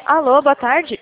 Alô, boa tarde.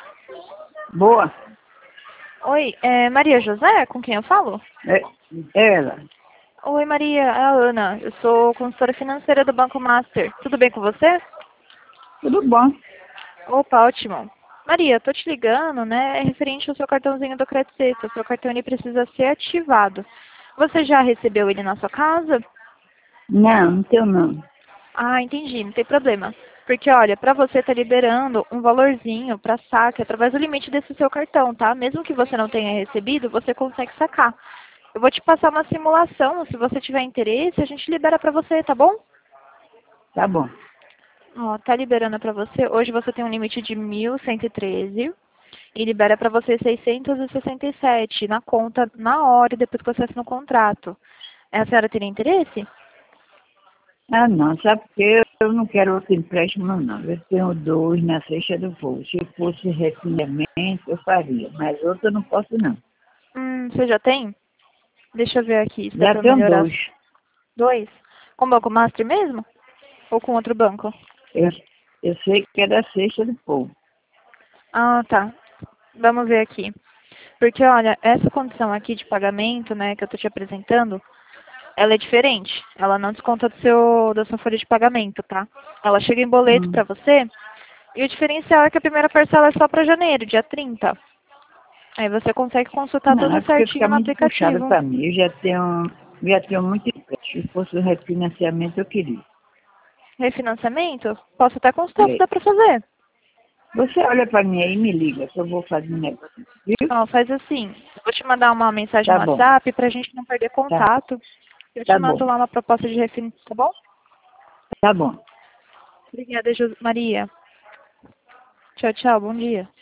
Boa. Oi, Maria José, com quem eu falo? É, ela. Oi, Maria, é a Ana. Eu sou consultora financeira do Banco Master. Tudo bem com você? Tudo bom. Opa, ótimo. Maria, tô te ligando, né? É referente ao seu cartãozinho do Crédito Sexta. O seu cartão ele precisa ser ativado. Você já recebeu ele na sua casa? Não tenho não. Ah, entendi, não tem problema. Porque, olha, para você tá liberando um valorzinho para saque através do limite desse seu cartão, tá? Mesmo que você não tenha recebido, você consegue sacar. Eu vou te passar uma simulação, se você tiver interesse, a gente libera para você, tá bom? Tá bom. Ó, tá liberando para você. Hoje você tem um limite de 1.113 e libera para você 667 na conta na hora e depois que você assina o contrato. A senhora teria interesse? Ah, não. Sabe porque eu não quero outro empréstimo, não. Eu tenho dois na Seixas do Povo. Se fosse refinanciamento, eu faria. Mas outro eu não posso, não. Você já tem? Deixa eu ver aqui se dá Já para tenho melhorar. dois. Dois? Com o Banco Master mesmo? Ou com outro banco? Eu, eu sei que é da Seixas do Povo. Ah, tá. Vamos ver aqui. Porque, olha, essa condição aqui de pagamento, né, que eu tô te apresentando, ela é diferente. Ela não desconta da sua folha de pagamento, tá? Ela chega em boleto Hum. pra você, e o diferencial é que a primeira parcela é só pra janeiro, dia 30. Aí você consegue consultar Não, tudo é porque fica certinho no muito puxado aplicativo. para mim. Eu já tenho muito empréstimo. Se fosse refinanciamento, eu queria. Refinanciamento? Posso até consultar se É. dá pra fazer. Você olha para mim aí e me liga, que eu vou fazer um negócio. Viu? Ó, faz assim. Eu vou te mandar uma mensagem Tá no bom. WhatsApp pra gente não perder Tá, contato. Eu te tá mando bom. lá uma proposta de refinanciamento, tá bom? Tá bom. Obrigada, Maria. Tchau, tchau. Bom dia.